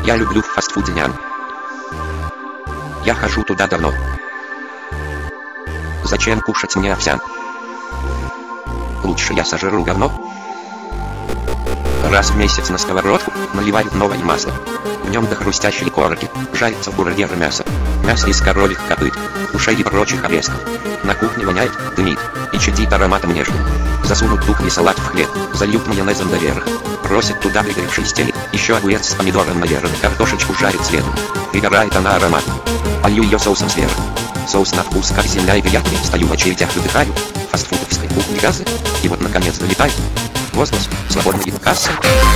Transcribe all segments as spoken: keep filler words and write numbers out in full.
Я люблю в фастфуде ням. Я хожу туда давно. Зачем кушать мне овсян? Лучше я сожру говно. Раз в месяц на сковородку наливают новое масло. В нем до хрустящей корки жарится бургер мясо. Мясо из коровьих копыт, ушей и прочих обрезков. На кухне воняет, дымит и чадит ароматом нежным. Засунут тухлый салат в хлеб, зальют майонезом доверх. Бросят туда выгоревший стейк, еще огурец с помидором наверное. Картошечку жарит следом. Пригорает она ароматом. Полью ее соусом сверху. Соус на вкус как земля и приятный. Стою в очередях, выдыхаю. Фастфудовской кухни газы. И вот наконец долетает. Возглас, свободный касса.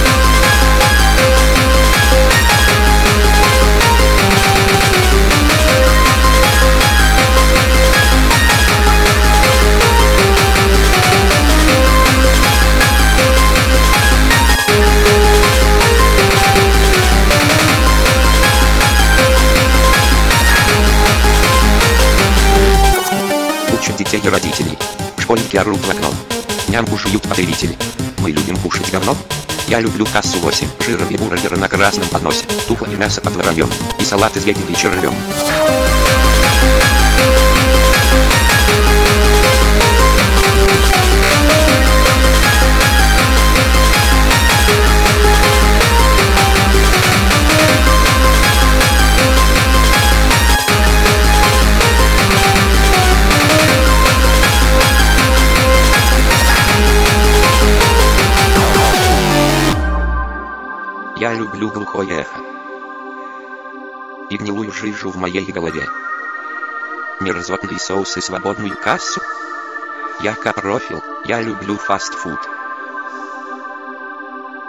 Учат детей и родителей. Школьники орут в окно. Нямку жуют потребители. Мы любим кушать говно. Я люблю кассу восемь. Жировые бургеры на красном подносе. Тухлое мясо под воробьем. И салат из ягоды и червем. Я люблю глухое эхо и гнилую жижу в моей голове. Мерзотные соусы, свободную кассу. Я капрофил, я люблю фастфуд.